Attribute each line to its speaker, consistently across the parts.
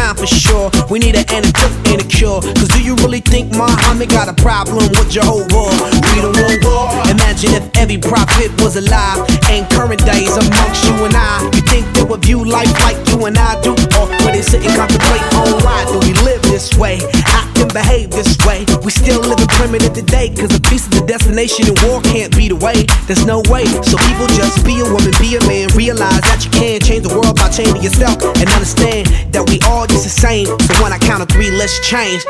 Speaker 1: time for sure. We need an antidote and a cure. Cause do you really think Muhammad got a problem with Jehovah? We don't want war. Imagine if every prophet was alive in current days amongst you and I. You think they would view life like you and I do? Or would they sit and contemplate on why do we live this way? Act and behave this way. We still living primitive today. Cause a peace is the destination and war can't be the way. There's no way. So people just be a woman, be a man. Realize that you can change the world by changing yourself. And understand that we all just the same. So when I count to 3, let's change.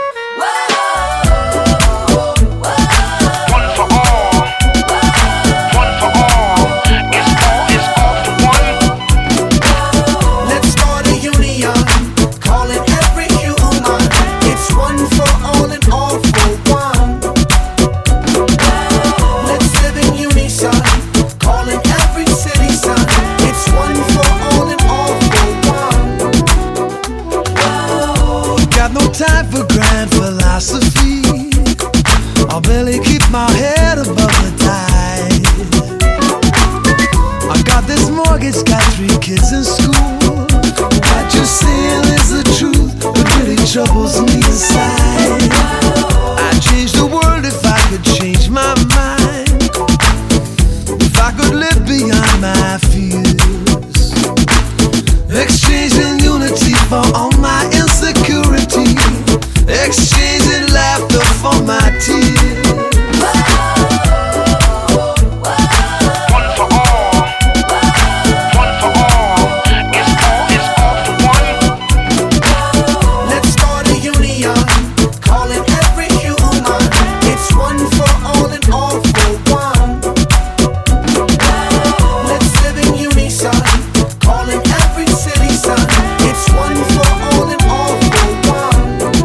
Speaker 2: Time for grand philosophy. I'll barely keep my head above the tide. I got this mortgage, got 3 kids in school. What you're saying is the truth, but really troubles me inside. I'd change the world if I could change my mind. If I could live beyond my fears. Exchanging unity for all my insecurity. Exchanging laughter for my tears.
Speaker 3: One for all. One for all. It's all for one.
Speaker 2: Let's start a union, calling every human. It's one for all and all for one. Let's live in unison, calling every city son. It's one for all and all for one.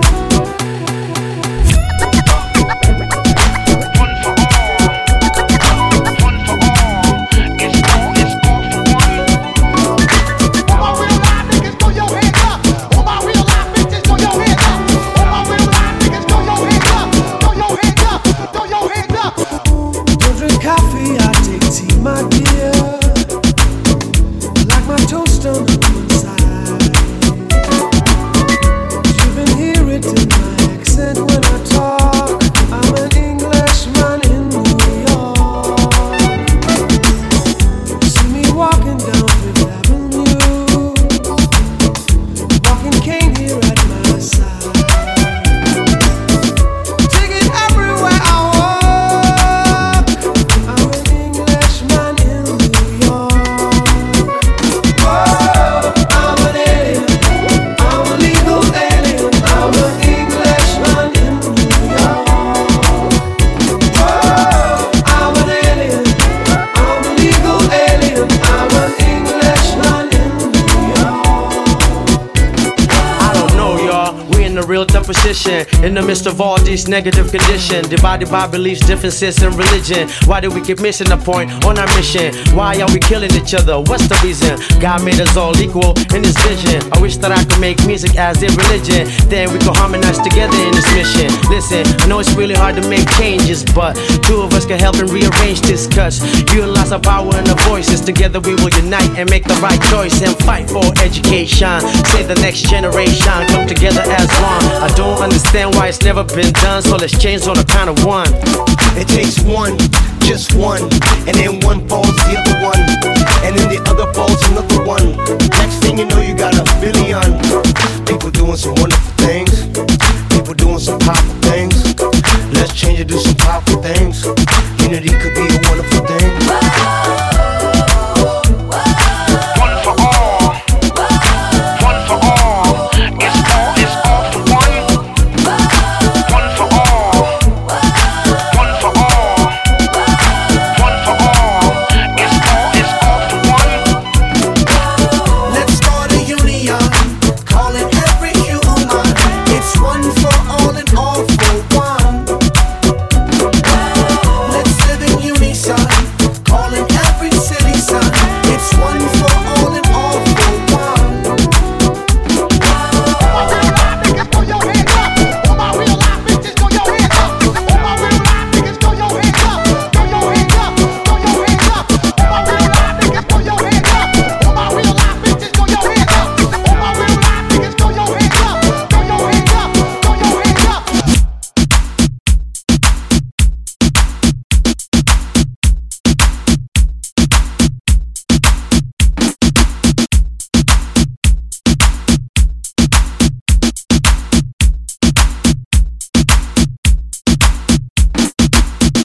Speaker 4: In the midst of all these negative conditions, divided by beliefs, differences, and religion. Why do we keep missing the point on our mission? Why are we killing each other? What's the reason? God made us all equal in His vision. I wish that I could make music as a religion. Then we could harmonize together in this mission. Listen, I know it's really hard to make changes, but 2 of us can help and rearrange this. Cause utilize our power and our voices. Together we will unite and make the right choice and fight for education. Save the next generation. Come together as one. I don't understand why it's never been done, so let's change on the count of 1.
Speaker 5: It takes one, just one, and then one falls the other one, and then the other falls another one. Next thing you know, you got a billion people doing some wonderful things.